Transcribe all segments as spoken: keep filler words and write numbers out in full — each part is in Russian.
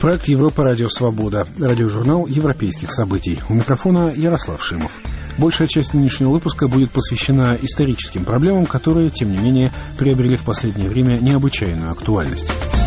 Проект «Европа. Радио Свобода». Радиожурнал европейских событий. У микрофона Ярослав Шимов. Большая часть нынешнего выпуска будет посвящена историческим проблемам, которые, тем не менее, приобрели в последнее время необычайную актуальность.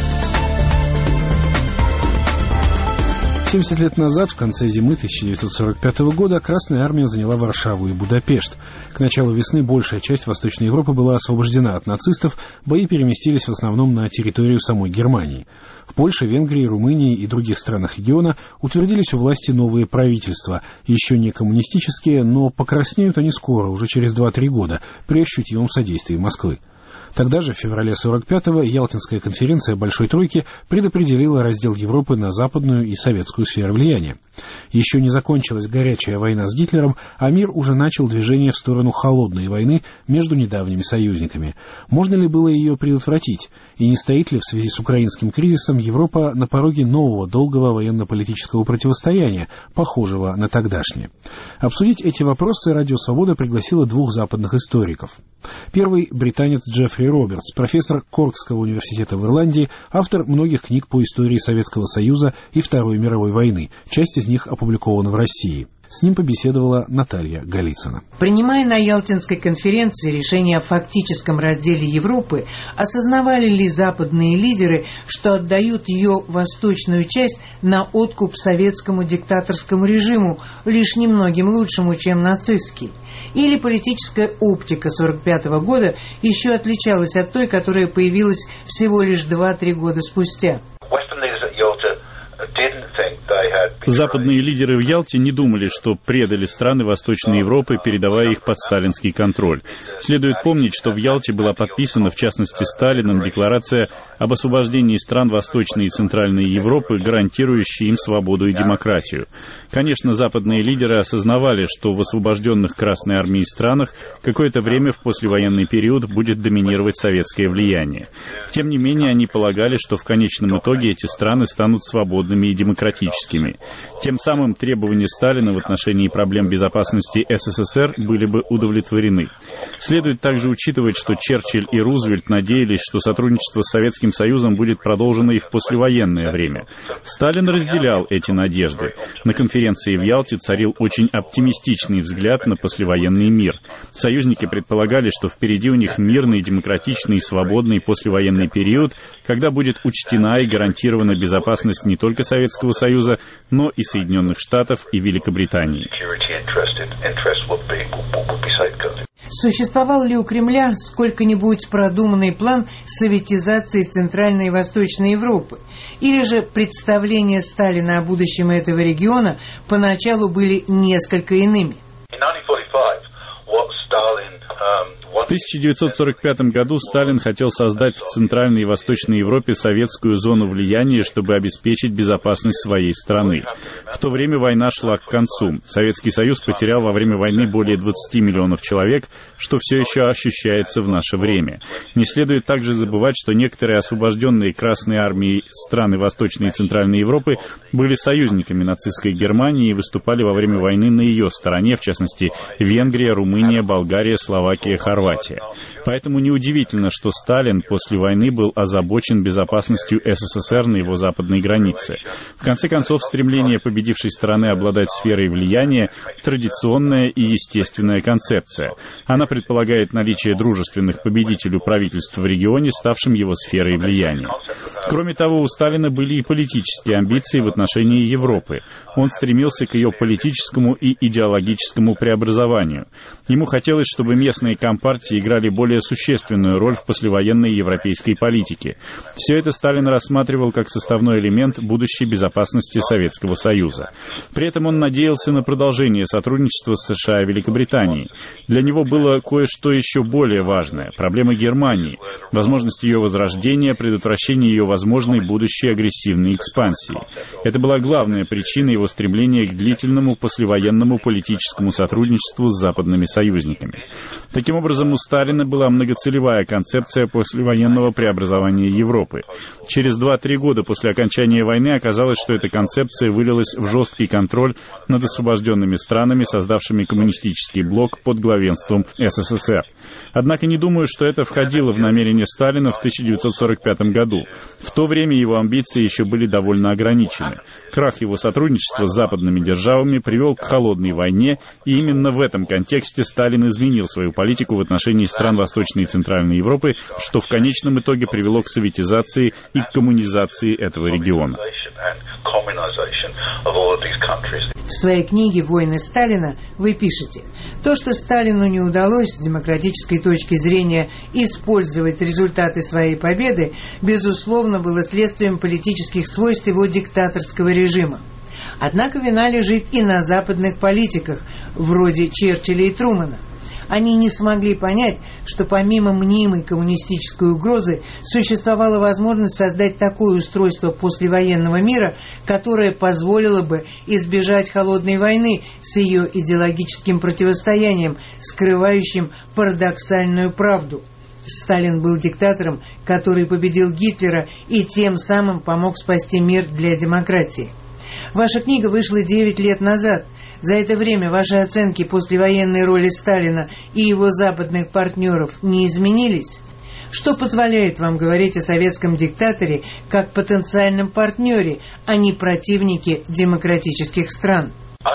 семьдесят лет назад, в конце зимы тысяча девятьсот сорок пятого года, Красная Армия заняла Варшаву и Будапешт. К началу весны большая часть Восточной Европы была освобождена от нацистов, бои переместились в основном на территорию самой Германии. В Польше, Венгрии, Румынии и других странах региона утвердились у власти новые правительства, еще не коммунистические, но покраснеют они скоро, уже через два-три года, при ощутимом содействии Москвы. Тогда же, в феврале сорок пятого, Ялтинская конференция Большой Тройки предопределила раздел Европы на западную и советскую сферы влияния. Еще не закончилась горячая война с Гитлером, а мир уже начал движение в сторону холодной войны между недавними союзниками. Можно ли было ее предотвратить? И не стоит ли в связи с украинским кризисом Европа на пороге нового долгого военно-политического противостояния, похожего на тогдашнее? Обсудить эти вопросы «Радио Свобода» пригласила двух западных историков. Первый — британец Джеффри Робертс, профессор Коркского университета в Ирландии, автор многих книг по истории Советского Союза и Второй мировой войны. Часть из них опубликована в России. С ним побеседовала Наталья Голицына. Принимая на Ялтинской конференции решение о фактическом разделе Европы, осознавали ли западные лидеры, что отдают ее восточную часть на откуп советскому диктаторскому режиму, лишь немногим лучшему, чем нацистский? Или политическая оптика сорок пятого года еще отличалась от той, которая появилась всего лишь два-три года спустя? Западные лидеры в Ялте не думали, что предали страны Восточной Европы, передавая их под сталинский контроль. Следует помнить, что в Ялте была подписана, в частности Сталином, декларация об освобождении стран Восточной и Центральной Европы, гарантирующая им свободу и демократию. Конечно, западные лидеры осознавали, что в освобожденных Красной Армией странах какое-то время в послевоенный период будет доминировать советское влияние. Тем не менее, они полагали, что в конечном итоге эти страны станут свободными и демократическими. Тем самым требования Сталина в отношении проблем безопасности СССР были бы удовлетворены. Следует также учитывать, что Черчилль и Рузвельт надеялись, что сотрудничество с Советским Союзом будет продолжено и в послевоенное время. Сталин разделял эти надежды. На конференции в Ялте царил очень оптимистичный взгляд на послевоенный мир. Союзники предполагали, что впереди у них мирный, демократичный и свободный послевоенный период, когда будет учтена и гарантирована безопасность не только Советского Союза, но и Соединенных Штатов и Великобритании. Существовал ли у Кремля сколько-нибудь продуманный план советизации Центральной и Восточной Европы? Или же представления Сталина о будущем этого региона поначалу были несколько иными? В тысяча девятьсот сорок пятом году Сталин хотел создать в Центральной и Восточной Европе советскую зону влияния, чтобы обеспечить безопасность своей страны. В то время война шла к концу. Советский Союз потерял во время войны более двадцати миллионов человек, что все еще ощущается в наше время. Не следует также забывать, что некоторые освобожденные Красной Армией страны Восточной и Центральной Европы были союзниками нацистской Германии и выступали во время войны на ее стороне, в частности, Венгрия, Румыния, Болгария, Словакия, Хорватия. Поэтому неудивительно, что Сталин после войны был озабочен безопасностью СССР на его западной границе. В конце концов, стремление победившей стороны обладать сферой влияния – традиционная и естественная концепция. Она предполагает наличие дружественных победителю правительств в регионе, ставшим его сферой влияния. Кроме того, у Сталина были и политические амбиции в отношении Европы. Он стремился к ее политическому и идеологическому преобразованию. Ему хотелось, чтобы местные компартии играли более существенную роль в послевоенной европейской политике. Все это Сталин рассматривал как составной элемент будущей безопасности Советского Союза. При этом он надеялся на продолжение сотрудничества с США и Великобританией. Для него было кое-что еще более важное – проблема Германии, возможность ее возрождения, предотвращение ее возможной будущей агрессивной экспансии. Это была главная причина его стремления к длительному послевоенному политическому сотрудничеству с западными союзниками. Таким образом, у Сталина была многоцелевая концепция послевоенного преобразования Европы. Через два-три года после окончания войны оказалось, что эта концепция вылилась в жесткий контроль над освобожденными странами, создавшими коммунистический блок под главенством СССР. Однако не думаю, что это входило в намерение Сталина в тысяча девятьсот сорок пятом году. В то время его амбиции еще были довольно ограничены. Крах его сотрудничества с западными державами привел к холодной войне, и именно в этом контексте Сталин изменил свою политику в отношении стран Восточной и Центральной Европы, что в конечном итоге привело к советизации и к коммунизации этого региона. В своей книге «Войны Сталина» вы пишете: «То, что Сталину не удалось с демократической точки зрения использовать результаты своей победы, безусловно, было следствием политических свойств его диктаторского режима. Однако вина лежит и на западных политиках, вроде Черчилля и Трумэна. Они не смогли понять, что помимо мнимой коммунистической угрозы существовала возможность создать такое устройство послевоенного мира, которое позволило бы избежать холодной войны с ее идеологическим противостоянием, скрывающим парадоксальную правду. Сталин был диктатором, который победил Гитлера и тем самым помог спасти мир для демократии. Ваша книга вышла девять лет назад. За это время ваши оценки послевоенной роли Сталина и его западных партнеров не изменились? Что позволяет вам говорить о советском диктаторе как потенциальном партнере, а не противнике демократических стран?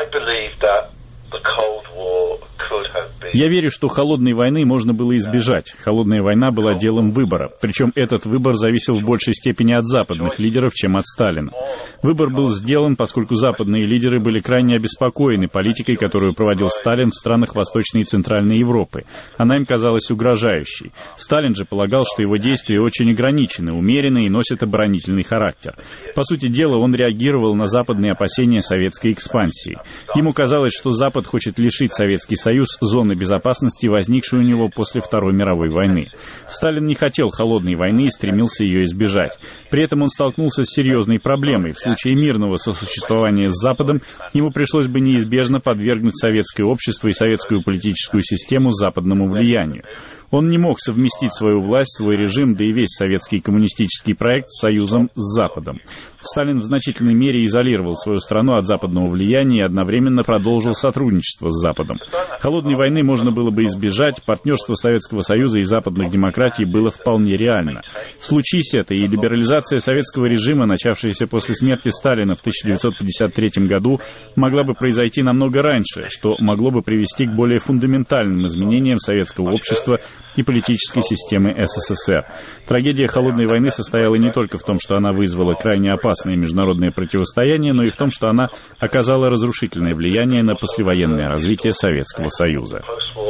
Я верю, что холодной войны можно было избежать. Холодная война была делом выбора. Причем этот выбор зависел в большей степени от западных лидеров, чем от Сталина. Выбор был сделан, поскольку западные лидеры были крайне обеспокоены политикой, которую проводил Сталин в странах Восточной и Центральной Европы. Она им казалась угрожающей. Сталин же полагал, что его действия очень ограничены, умеренны и носят оборонительный характер. По сути дела, он реагировал на западные опасения советской экспансии. Ему казалось, что Запад хочет лишить Советский Союз зоны безопасности, возникшей у него после Второй мировой войны. Сталин не хотел холодной войны и стремился ее избежать. При этом он столкнулся с серьезной проблемой. В случае мирного сосуществования с Западом ему пришлось бы неизбежно подвергнуть советское общество и советскую политическую систему западному влиянию. Он не мог совместить свою власть, свой режим, да и весь советский коммунистический проект с союзом с Западом. Сталин в значительной мере изолировал свою страну от западного влияния и одновременно продолжил сотрудничество с Западом. Холодной войны можно было бы избежать, партнерство Советского Союза и западных демократий было вполне реально. Случись это, и либерализация советского режима, начавшаяся после смерти Сталина в тысяча девятьсот пятьдесят третьем году, могла бы произойти намного раньше, что могло бы привести к более фундаментальным изменениям советского общества и политической системы СССР. Трагедия холодной войны состояла не только в том, что она вызвала крайне опасное международное противостояние, но и в том, что она оказала разрушительное влияние на послевоенное развитие Советского Союза.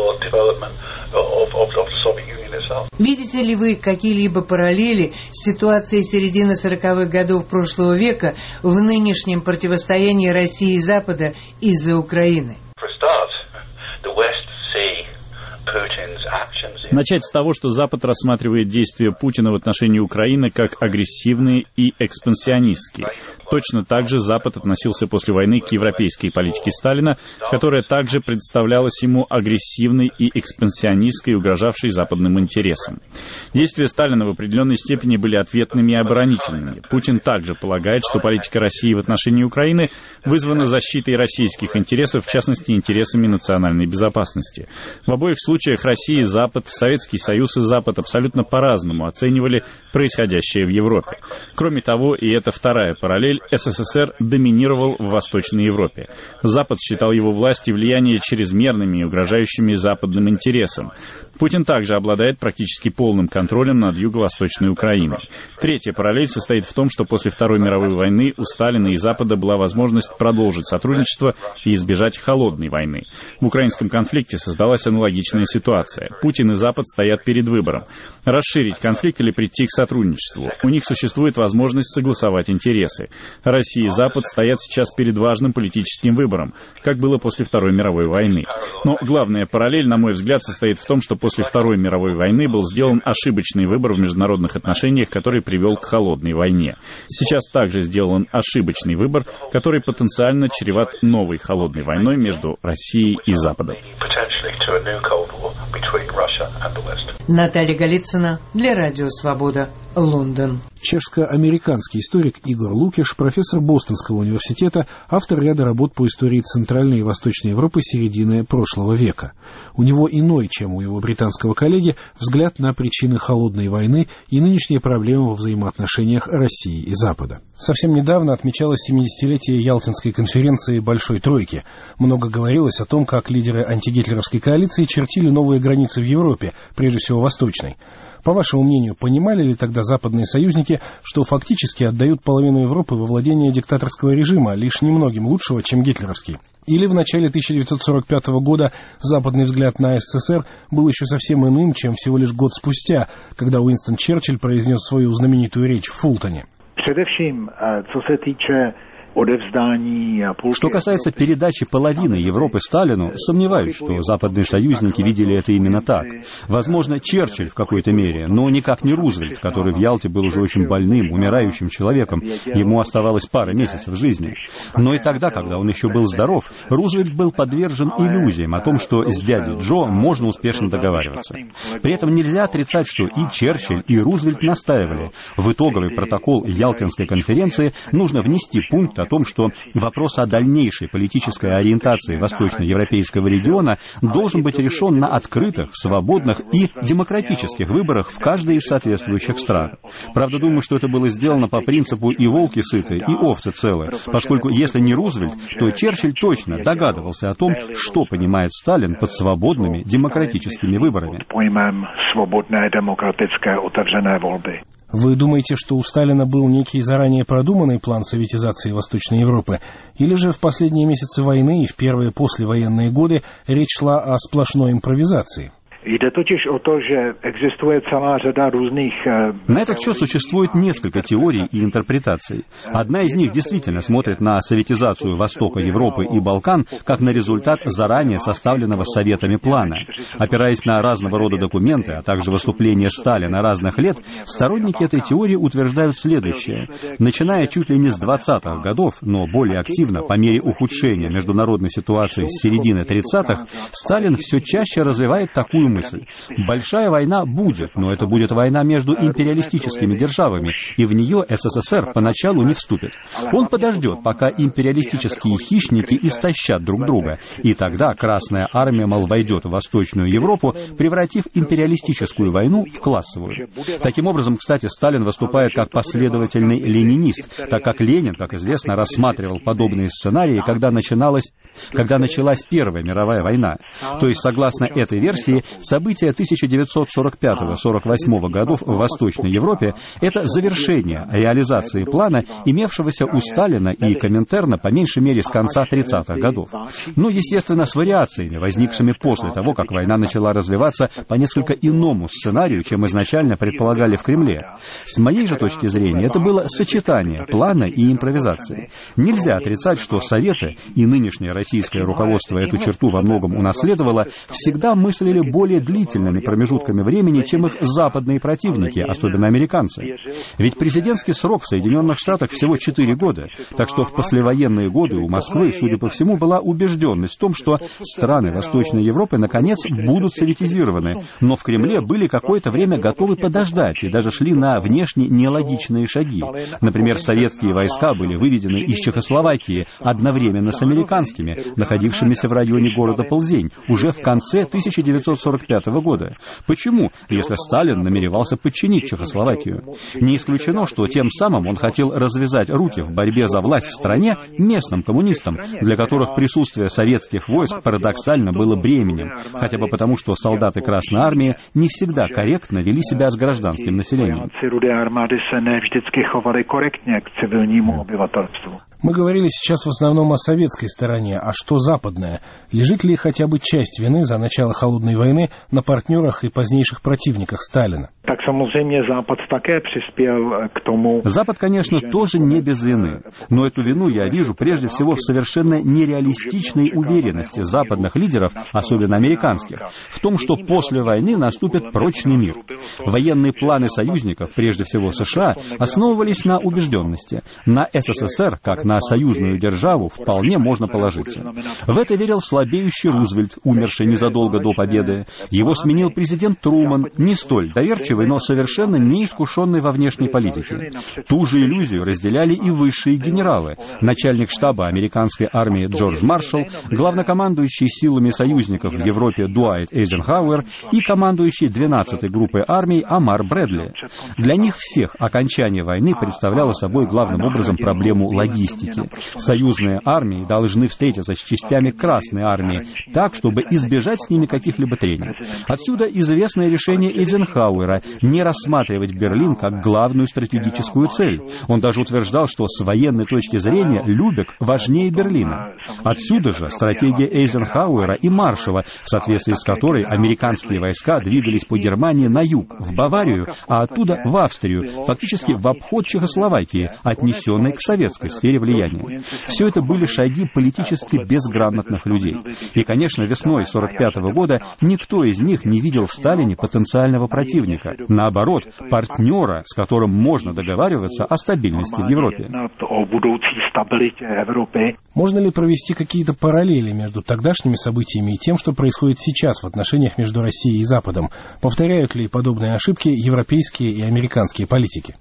Видите ли вы какие-либо параллели с ситуацией середины сороковых годов прошлого века в нынешнем противостоянии России и Запада из-за Украины? Начать с того, что Запад рассматривает действия Путина в отношении Украины как агрессивные и экспансионистские. Точно так же Запад относился после войны к европейской политике Сталина, которая также представлялась ему агрессивной и экспансионистской, угрожавшей западным интересам. Действия Сталина в определенной степени были ответными и оборонительными. Путин также полагает, что политика России в отношении Украины вызвана защитой российских интересов, в частности, интересами национальной безопасности. В обоих случаях Россия и Запад, Советский Союз и Запад абсолютно по-разному оценивали происходящее в Европе. Кроме того, и это вторая параллель, СССР доминировал в Восточной Европе. Запад считал его власть и влияние чрезмерными и угрожающими западным интересам. Путин также обладает практически полным контролем над юго-восточной Украиной. Третья параллель состоит в том, что после Второй мировой войны у Сталина и Запада была возможность продолжить сотрудничество и избежать холодной войны. В украинском конфликте создалась аналогичная ситуация. Путин и Запад стоят перед выбором: расширить конфликт или прийти к сотрудничеству. У них существует возможность согласовать интересы. Россия и Запад стоят сейчас перед важным политическим выбором, как было после Второй мировой войны. Но главная параллель, на мой взгляд, состоит в том, что после Второй мировой войны был сделан ошибочный выбор в международных отношениях, который привел к холодной войне. Сейчас также сделан ошибочный выбор, который потенциально чреват новой холодной войной между Россией и Западом. To a new Cold War between Russia Наталья Голицына для Радио Свобода, Лондон. Чешско-американский историк Игорь Лукиш, профессор Бостонского университета, автор ряда работ по истории Центральной и Восточной Европы середины прошлого века. У него иной, чем у его британского коллеги, взгляд на причины холодной войны и нынешние проблемы во взаимоотношениях России и Запада. Совсем недавно отмечалось семидесятилетие Ялтинской конференции Большой Тройки. Много говорилось о том, как лидеры антигитлеровской коалиции чертили новые границы в Европе, прежде всего восточной. По вашему мнению, понимали ли тогда западные союзники, что фактически отдают половину Европы во владение диктаторского режима, лишь немногим лучшего, чем гитлеровский? Или в начале тысяча девятьсот сорок пятого года западный взгляд на СССР был еще совсем иным, чем всего лишь год спустя, когда Уинстон Черчилль произнес свою знаменитую речь в Фултоне? Что касается передачи половины Европы Сталину, сомневаюсь, что западные союзники видели это именно так. Возможно, Черчилль в какой-то мере, но никак не Рузвельт, который в Ялте был уже очень больным, умирающим человеком. Ему оставалось пара месяцев жизни. Но и тогда, когда он еще был здоров, Рузвельт был подвержен иллюзиям о том, что с дядей Джо можно успешно договариваться. При этом нельзя отрицать, что и Черчилль, и Рузвельт настаивали. В итоговый протокол Ялтинской конференции нужно внести пункт о том, что вопрос о дальнейшей политической ориентации восточноевропейского региона должен быть решен на открытых, свободных и демократических выборах в каждой из соответствующих стран. Правда, думаю, что это было сделано по принципу «и волки сыты, и овцы целы», поскольку если не Рузвельт, то Черчилль точно догадывался о том, что понимает Сталин под свободными демократическими выборами. Вы думаете, что у Сталина был некий заранее продуманный план советизации Восточной Европы, или же в последние месяцы войны и в первые послевоенные годы речь шла о сплошной импровизации? На этот счет существует несколько теорий и интерпретаций. Одна из них действительно смотрит на советизацию Востока Европы и Балкан как на результат заранее составленного Советами плана. Опираясь на разного рода документы, а также выступления Сталина разных лет, сторонники этой теории утверждают следующее. Начиная чуть ли не с двадцатых годов, но более активно по мере ухудшения международной ситуации с середины тридцатых, Сталин все чаще развивает такую мысль. Большая война будет, но это будет война между империалистическими державами, и в нее СССР поначалу не вступит. Он подождет, пока империалистические хищники истощат друг друга, и тогда Красная Армия, мол, войдет в Восточную Европу, превратив империалистическую войну в классовую. Таким образом, кстати, Сталин выступает как последовательный ленинист, так как Ленин, как известно, рассматривал подобные сценарии, когда начиналась, когда началась Первая мировая война. То есть, согласно этой версии, события тысяча девятьсот сорок пятого — сорок восьмого годов в Восточной Европе — это завершение реализации плана, имевшегося у Сталина и Коминтерна по меньшей мере с конца тридцатых годов. Ну, естественно, с вариациями, возникшими после того, как война начала развиваться по несколько иному сценарию, чем изначально предполагали в Кремле. С моей же точки зрения, это было сочетание плана и импровизации. Нельзя отрицать, что Советы и нынешнее российское руководство эту черту во многом унаследовало, всегда мыслили более длительными промежутками времени, чем их западные противники, особенно американцы. Ведь президентский срок в Соединенных Штатах всего четыре года, так что в послевоенные годы у Москвы, судя по всему, была убежденность в том, что страны Восточной Европы наконец будут советизированы, но в Кремле были какое-то время готовы подождать и даже шли на внешне нелогичные шаги. Например, советские войска были выведены из Чехословакии одновременно с американскими, находившимися в районе города Ползень, уже в конце тысяча девятьсот сорок пятого года. Почему, если Сталин намеревался подчинить Чехословакию? Не исключено, что тем самым он хотел развязать руки в борьбе за власть в стране местным коммунистам, для которых присутствие советских войск парадоксально было бременем, хотя бы потому, что солдаты Красной Армии не всегда корректно вели себя с гражданским населением. Мы говорили сейчас в основном о советской стороне, а что западная? Лежит ли хотя бы часть вины за начало холодной войны на партнерах и позднейших противниках Сталина? Запад, конечно, тоже не без вины, но эту вину я вижу прежде всего в совершенно нереалистичной уверенности западных лидеров, особенно американских, в том, что после войны наступит прочный мир. Военные планы союзников, прежде всего США, основывались на убежденности. На СССР, как на на союзную державу вполне можно положиться. В это верил слабеющий Рузвельт, умерший незадолго до победы. Его сменил президент Труман, не столь доверчивый, но совершенно неискушенный во внешней политике. Ту же иллюзию разделяли и высшие генералы. Начальник штаба американской армии Джордж Маршалл, главнокомандующий силами союзников в Европе Дуайт Эйзенхауэр и командующий двенадцатой группой армий Амар Брэдли. Для них всех окончание войны представляло собой главным образом проблему логистики. Союзные армии должны встретиться с частями Красной армии так, чтобы избежать с ними каких-либо трений. Отсюда известное решение Эйзенхауэра не рассматривать Берлин как главную стратегическую цель. Он даже утверждал, что с военной точки зрения Любек важнее Берлина. Отсюда же стратегия Эйзенхауэра и Маршалла, в соответствии с которой американские войска двигались по Германии на юг, в Баварию, а оттуда в Австрию, фактически в обход Чехословакии, отнесенной к советской сфере влияния. Все это были шаги политически безграмотных людей. И, конечно, весной сорок пятого года никто из них не видел в Сталине потенциального противника. Наоборот, партнера, с которым можно договариваться о стабильности в Европе. Можно ли провести какие-то параллели между тогдашними событиями и тем, что происходит сейчас в отношениях между Россией и Западом? Повторяют ли подобные ошибки европейские и американские политики?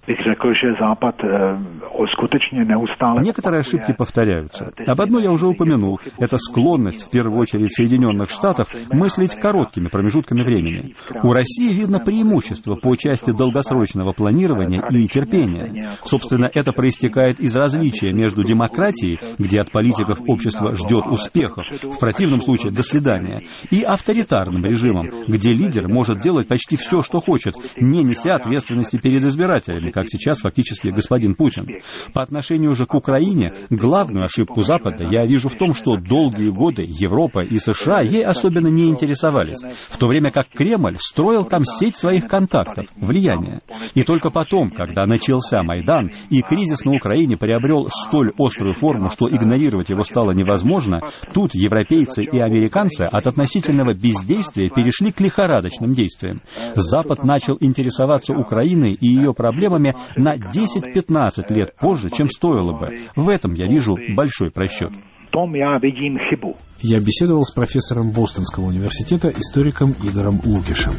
Некоторые ошибки повторяются. Об одной я уже упомянул. Это склонность, в первую очередь, Соединенных Штатов мыслить короткими промежутками времени. У России видно преимущество по части долгосрочного планирования и терпения. Собственно, это проистекает из различия между демократией, где от политиков общество ждет успехов, в противном случае «до свидания», и авторитарным режимом, где лидер может делать почти все, что хочет, не неся ответственности перед избирателями, как сейчас фактически господин Путин. По отношению же к Украине, главную ошибку Запада я вижу в том, что долгие годы Европа и США ей особенно не интересовались, в то время как Кремль строил там сеть своих контактов, влияния. И только потом, когда начался Майдан, и кризис на Украине приобрел столь острую форму, что игнорировать его стало невозможно, тут европейцы и американцы от относительного бездействия перешли к лихорадочным действиям. Запад начал интересоваться Украиной и ее проблемами на десять-пятнадцать лет позже, чем стоило бы. В этом я вижу большой просчет. Я беседовал с профессором Бостонского университета, историком Игорем Лукишем.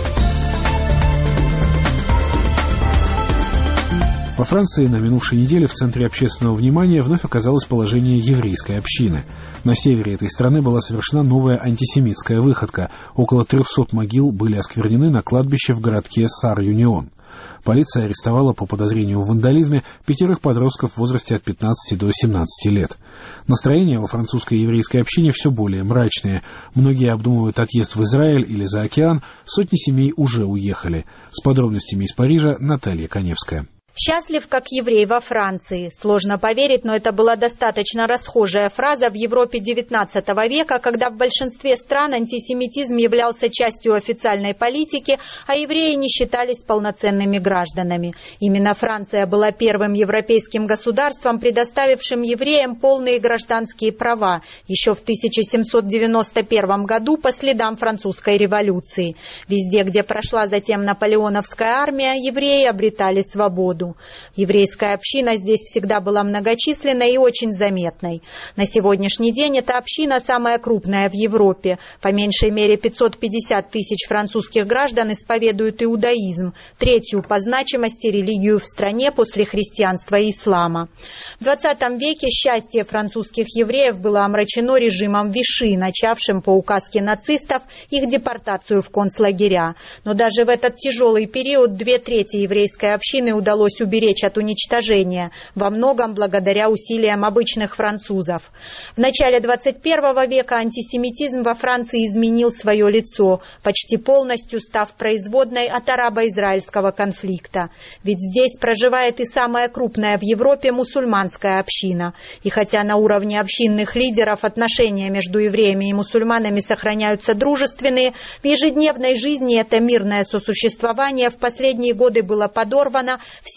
Во Франции на минувшей неделе в центре общественного внимания вновь оказалось положение еврейской общины. На севере этой страны была совершена новая антисемитская выходка. Около трехсот могил были осквернены на кладбище в городке Сар-Юнион. Полиция арестовала по подозрению в вандализме пятерых подростков в возрасте от пятнадцати до семнадцати лет. Настроения во французской еврейской общине все более мрачные. Многие обдумывают отъезд в Израиль или за океан, сотни семей уже уехали. С подробностями из Парижа Наталья Коневская. «Счастлив, как еврей во Франции». Сложно поверить, но это была достаточно расхожая фраза в Европе девятнадцатого века, когда в большинстве стран антисемитизм являлся частью официальной политики, а евреи не считались полноценными гражданами. Именно Франция была первым европейским государством, предоставившим евреям полные гражданские права еще в тысяча семьсот девяносто первом году по следам французской революции. Везде, где прошла затем наполеоновская армия, евреи обретали свободу. Еврейская община здесь всегда была многочисленной и очень заметной. На сегодняшний день эта община самая крупная в Европе. По меньшей мере пятьсот пятьдесят тысяч французских граждан исповедуют иудаизм, третью по значимости религию в стране после христианства и ислама. В двадцатом веке счастье французских евреев было омрачено режимом Виши, начавшим по указке нацистов их депортацию в концлагеря. Но даже в этот тяжелый период две трети еврейской общины удалось уберечь от уничтожения, во многом благодаря усилиям обычных французов. В начале двадцать первого века антисемитизм во Франции изменил свое лицо, почти полностью став производной от арабо-израильского конфликта. Ведь здесь проживает и самая крупная в Европе мусульманская община. И хотя на уровне общинных лидеров отношения между евреями и мусульманами сохраняются дружественные, в ежедневной жизни это мирное сосуществование в последние годы было подорвано в силу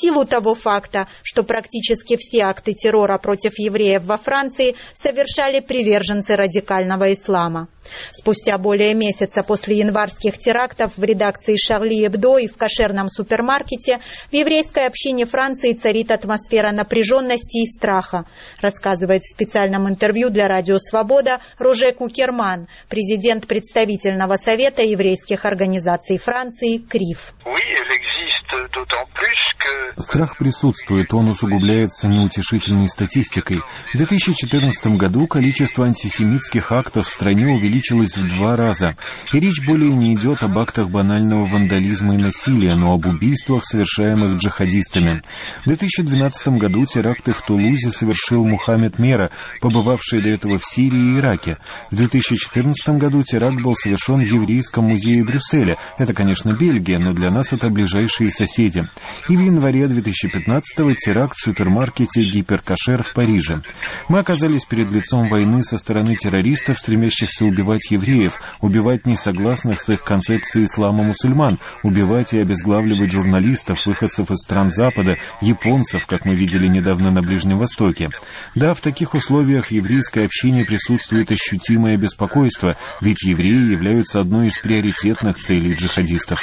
силу того факта, что практически все акты террора против евреев во Франции совершали приверженцы радикального ислама. Спустя более месяца после январских терактов в редакции «Шарли Эбдо» и в кошерном супермаркете в еврейской общине Франции царит атмосфера напряженности и страха, рассказывает в специальном интервью для «Радио Свобода» Роже Кукерман, президент представительного совета еврейских организаций Франции «КРИФ». Страх присутствует, он усугубляется неутешительной статистикой. В две тысячи четырнадцатом году количество антисемитских актов в стране увеличилось в два раза. И речь более не идет об актах банального вандализма и насилия, но об убийствах, совершаемых джихадистами. В две тысячи двенадцатом году теракты в Тулузе совершил Мухаммед Мера, побывавший до этого в Сирии и Ираке. В две тысячи четырнадцатом году теракт был совершен в Еврейском музее Брюсселя. Это, конечно, Бельгия, но для нас это ближайшие соседи. И в январе две тысячи пятнадцатого теракт в супермаркете «Гиперкошер» в Париже. Мы оказались перед лицом войны со стороны террористов, стремящихся убивать евреев, убивать несогласных с их концепцией ислама мусульман, убивать и обезглавливать журналистов, выходцев из стран Запада, японцев, как мы видели недавно на Ближнем Востоке. Да, в таких условиях в еврейской общине присутствует ощутимое беспокойство, ведь евреи являются одной из приоритетных целей джихадистов.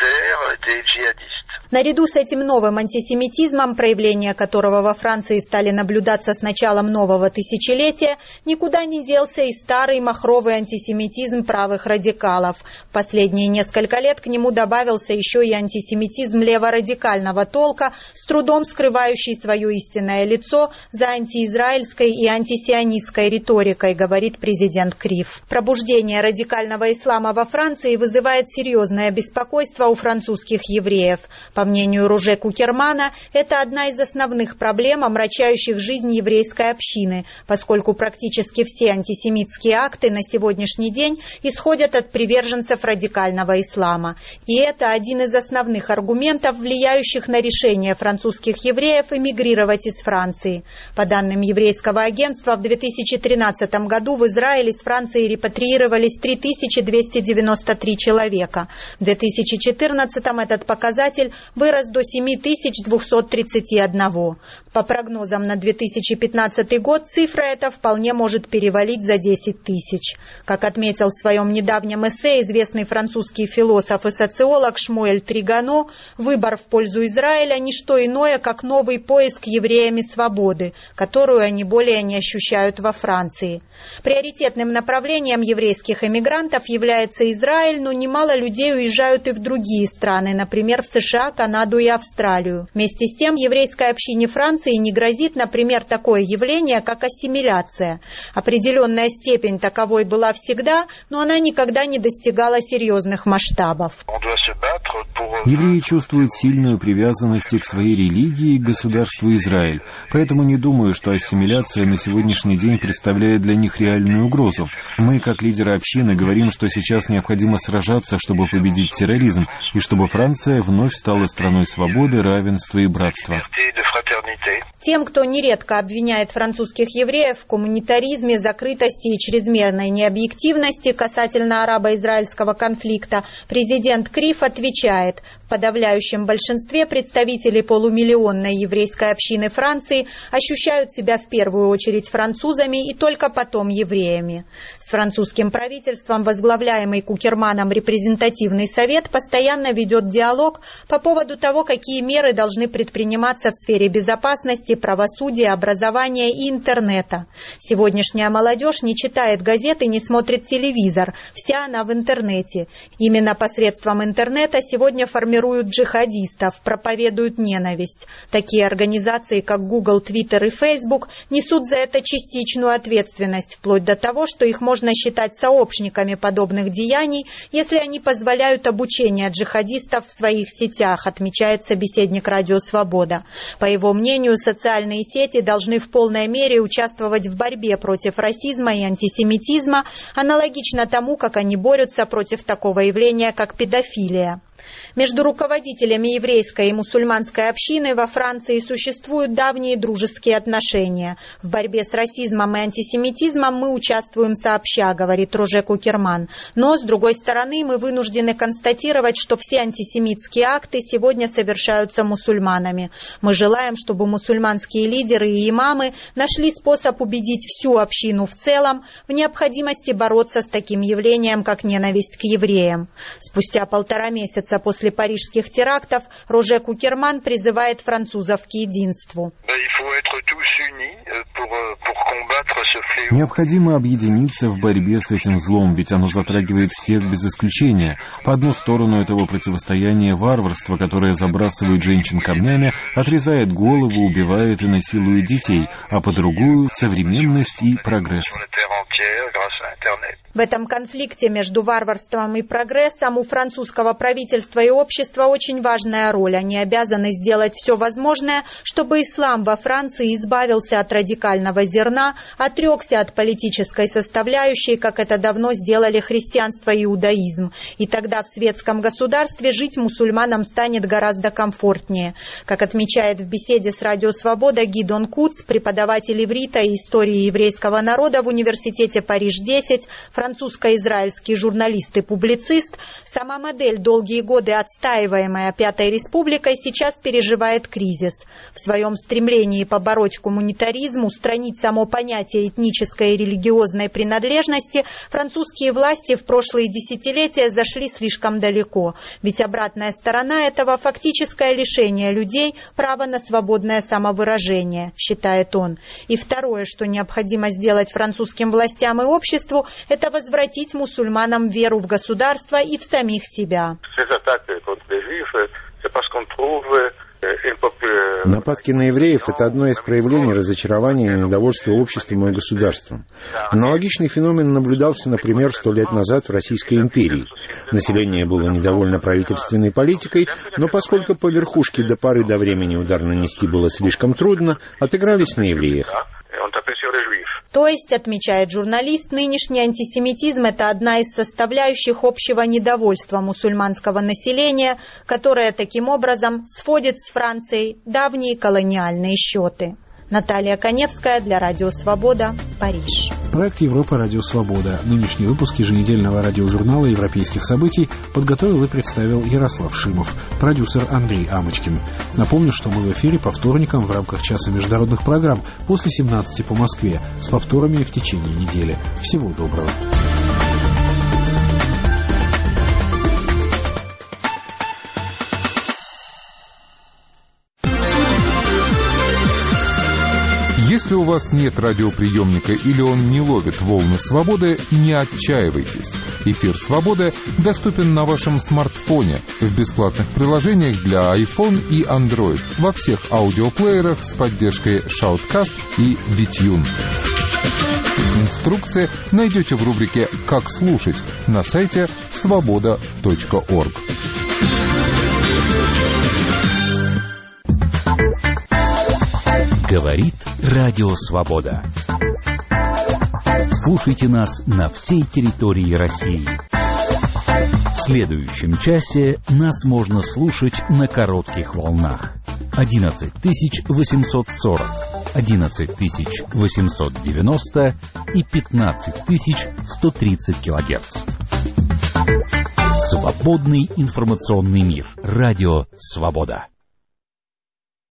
Наряду с этим новым антисемитизмом, проявления которого во Франции стали наблюдаться с началом нового тысячелетия, никуда не делся и старый махровый антисемитизм правых радикалов. В последние несколько лет к нему добавился еще и антисемитизм леворадикального толка, с трудом скрывающий свое истинное лицо за антиизраильской и антисионистской риторикой, говорит президент КРИФ. Пробуждение радикального ислама во Франции вызывает серьезное беспокойство у французских евреев. По мнению Роже Кукермана, это одна из основных проблем, омрачающих жизнь еврейской общины, поскольку практически все антисемитские акты на сегодняшний день исходят от приверженцев радикального ислама. И это один из основных аргументов, влияющих на решение французских евреев эмигрировать из Франции. По данным еврейского агентства, в две тысячи тринадцатом году в Израиль из Франции репатриировались три тысячи двести девяносто три человека. В две тысячи четырнадцатом этот показатель вырос до семь тысяч двести тридцать один. По прогнозам на две тысячи пятнадцатый год цифра эта вполне может перевалить за десять тысяч. Как отметил в своем недавнем эссе известный французский философ и социолог Шмуэль Тригано, выбор в пользу Израиля – не что иное, как новый поиск евреями свободы, которую они более не ощущают во Франции. Приоритетным направлением еврейских эмигрантов является Израиль, но немало людей уезжают и в другие страны, например, в США, Канаду и Австралию. Вместе с тем, еврейской общине Франции не грозит, например, такое явление, как ассимиляция. Определенная степень таковой была всегда, но она никогда не достигала серьезных масштабов. Евреи чувствуют сильную привязанность к своей религии и к государству Израиль, поэтому не думаю, что ассимиляция на сегодняшний день представляет для них реальную угрозу. Мы, как лидеры общины, говорим, что сейчас необходимо сражаться, чтобы победить терроризм, и чтобы Франция вновь стала страной свободы, равенства и братства. Тем, кто нередко обвиняет французских евреев в коммунитаризме, закрытости и чрезмерной необъективности касательно арабо-израильского конфликта, президент КРИФ отвечает: в подавляющем большинстве представители полумиллионной еврейской общины Франции ощущают себя в первую очередь французами и только потом евреями. С французским правительством, возглавляемый Кукерманом репрезентативный совет, постоянно ведет диалог по поводу того, какие меры должны предприниматься в сфере безопасности, правосудия, образования и интернета. Сегодняшняя молодежь не читает газеты, не смотрит телевизор, вся она в интернете. Именно посредством интернета сегодня формируют джихадистов, проповедуют ненависть. Такие организации, как Google, Twitter и Facebook, несут за это частичную ответственность, вплоть до того, что их можно считать сообщниками подобных деяний, если они позволяют обучение джихадистов в своих сетях, отмечает собеседник «Радио Свобода». По его мнению, социальные сети должны в полной мере участвовать в борьбе против расизма и антисемитизма, аналогично тому, как они борются против такого явления, как педофилия. Между руководителями еврейской и мусульманской общины во Франции существуют давние дружеские отношения. В борьбе с расизмом и антисемитизмом мы участвуем сообща, говорит Роже Кукерман. Но, с другой стороны, мы вынуждены констатировать, что все антисемитские акты сегодня совершаются мусульманами. Мы желаем, чтобы мусульманские лидеры и имамы нашли способ убедить всю общину в целом в необходимости бороться с таким явлением, как ненависть к евреям. Спустя полтора месяца после парижских терактов Роже Кукерман призывает французов к единству. Необходимо объединиться в борьбе с этим злом, ведь оно затрагивает всех без исключения. По одну сторону этого противостояния варварство, которое забрасывает женщин камнями, отрезает голову, убивает и насилует детей, а по другую — современность и прогресс. В этом конфликте между варварством и прогрессом у французского правительства и общества очень важная роль. Они обязаны сделать все возможное, чтобы ислам во Франции избавился от радикального зерна, отрекся от политической составляющей, как это давно сделали христианство и иудаизм. И тогда в светском государстве жить мусульманам станет гораздо комфортнее. Как отмечает в беседе с Радио Свобода Гидон Куц, преподаватель иврита и истории еврейского народа в университете Париж-десять, французско-израильский журналист и публицист, сама модель, долгие годы отстаиваемая Пятой Республикой, сейчас переживает кризис. В своем стремлении побороть коммунитаризм, устранить само понятие этнической и религиозной принадлежности, французские власти в прошлые десятилетия зашли слишком далеко. Ведь обратная сторона этого — фактическое лишение людей права на свободное самовыражение, считает он. И второе, что необходимо сделать французским властям и обществу, это возвратить мусульманам веру в государство и в самих себя. Нападки на евреев — это одно из проявлений разочарования и недовольства обществом и государством. Аналогичный феномен наблюдался, например, сто лет назад в Российской империи. Население было недовольно правительственной политикой, но поскольку по верхушке до поры до времени удар нанести было слишком трудно, отыгрались на евреях. То есть, отмечает журналист, нынешний антисемитизм – это одна из составляющих общего недовольства мусульманского населения, которое таким образом сводит с Францией давние колониальные счеты. Наталья Коневская для Радио Свобода, Париж. Проект Европа Радио Свобода. Нынешний выпуск еженедельного радиожурнала европейских событий подготовил и представил Ярослав Шимов, продюсер Андрей Амочкин. Напомню, что мы в эфире по вторникам в рамках часа международных программ после семнадцати по Москве, с повторами в течение недели. Всего доброго. Если у вас нет радиоприемника или он не ловит волны свободы, не отчаивайтесь. Эфир «Свобода» доступен на вашем смартфоне в бесплатных приложениях для iPhone и Android во всех аудиоплеерах с поддержкой Shoutcast и Vitune. Инструкции найдете в рубрике «Как слушать» на сайте свобода точка орг. Говорит Радио Свобода. Слушайте нас на всей территории России. В следующем часе нас можно слушать на коротких волнах. одиннадцать тысяч восемьсот сорок, одиннадцать тысяч восемьсот девяносто и пятнадцать тысяч сто тридцать килогерц. Свободный информационный мир. Радио Свобода.